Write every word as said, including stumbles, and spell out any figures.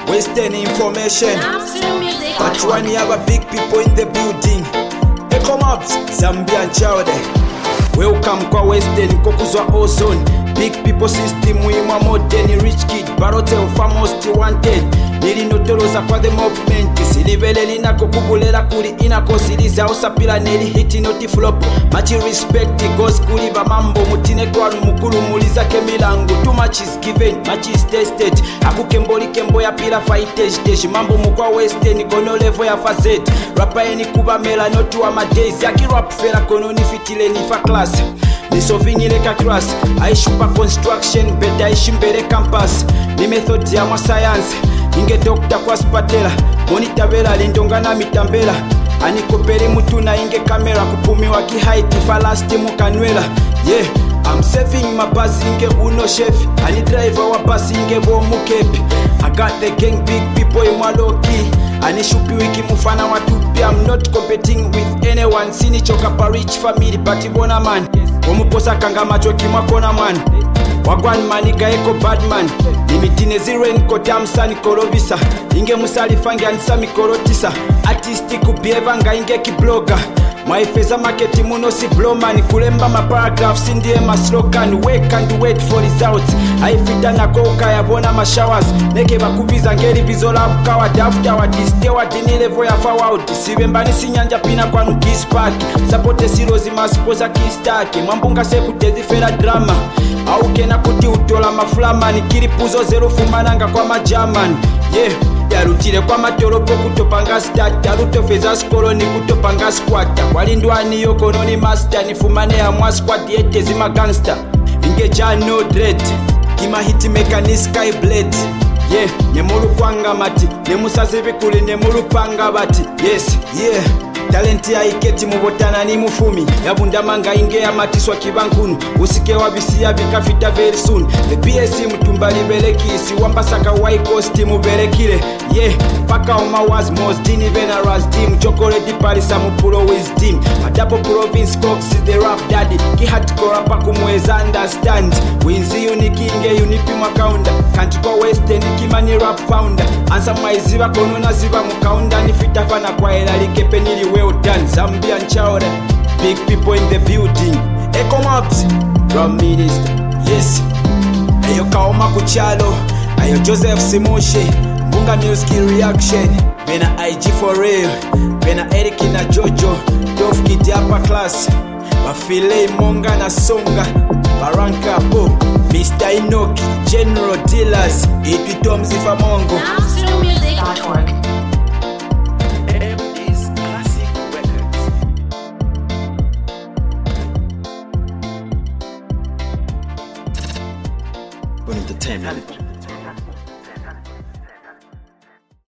Western information. But one have a big people in the building. Hey, come up, Zambian Chowde. Welcome kwa Western kokuzwa ozone. Big people system muima modern. Rich kid barotel famous wanted. Nili notoloza kwa the movement. Silivele lina kukubulela kuli inako siliza usapila neli hiti noti flop. Machi respect goes kuliba mambo. Mutine kwa mukulu muliza kemilangu. Too much is given, much is tested. Aku kemboli kembo ya pila fightage stage. Mambo mukwa Western kono level ya facet. Rapa eni kuba mela notu wa madays. Yaki rap fela kono nifitile nifa class. Nisovinyile ka class. Aishupa construction beta aishimbele campus. Ni method ya mwa science. Inge dokta kwa spatela. Monitabela lindongana mitambela. Anikoperi mutu na inge kamera. Kupumiwa kihaiti falasti mukanwela. Yeah, I'm saving my bus inge uno chef. Ani driver wa bus inge bo mukepi. I got the gang big people in my low key. Ani shupi wiki mufana watupi. I'm not competing with anyone. Sini choka pa rich family but bona man. Omuposa kanga macho kimwa kona man. Wagwan maniga eko badman. Limitine ziren kota msani kolovisa. Inge musali fangi anisa mikorotisa. Artisti kubieva nga inge kibloga. Maifeza marketi muno si blowman. Kulemba ma paragraphs indiye ma slogan. Wake and wait for results. Haifita na koka ya bona ma showers. Neke bakubiza ngeri bizola bukawa. Dafta wa diste wa dini level ya forward. Sibembani sinyanja pina kwa nukis park. Sapote sirozi masipoza kistake. Mwambunga seku tezi fera drama. Au kena kuti utola maflaman. Kiripuzo zero fumananga kwa majaman. Yeah, yarutile kwa matoropo kutopanga start. Yarutofeza skoloni kutopanga squat. Walindwani yokono ni master. Nifumane ya mwa squad yete zima gangster. Ingeja no dread. Kima hiti mekani sky blade. Yeah, nemulu kwanga mati. Nemusazi vikuli nemulu panga bati. Yes, yeah. Talenti ya iketi mubotana ni mufumi. Yabundamanga inge ya matiswa kibankunu. Usike wabisia vikafita very soon. The P S C mtumbali beleki. Isi wambasaka waikosti mubelekile. Yeah, paka oma was most dini veneras team. Chocolate parisa mupulo wisdom. Madapo province cox the rap daddy. Kihati korapa kumweza understand. Winzi uniki inge unipi mwakaunda. Kantiko Western kimani rap founder. Ansa maiziva konuna ziva mukaunda. Nifitafana kwa elalike penili well done. Zambian Chowde. Big people in the building. Echo Maps from Minister. Yes. Ayo Kaoma Kuchalo. Ayo Joseph Simoshe. Bunga Music Reaction. Bena I G for real. Bena Eric na Jojo. Dove Kid upper class. Bafile Monga na Songa. Baranka Po. Mister Inoki. General Dealers. Itu Tomzi Famongo. Music dot org. Entertainment.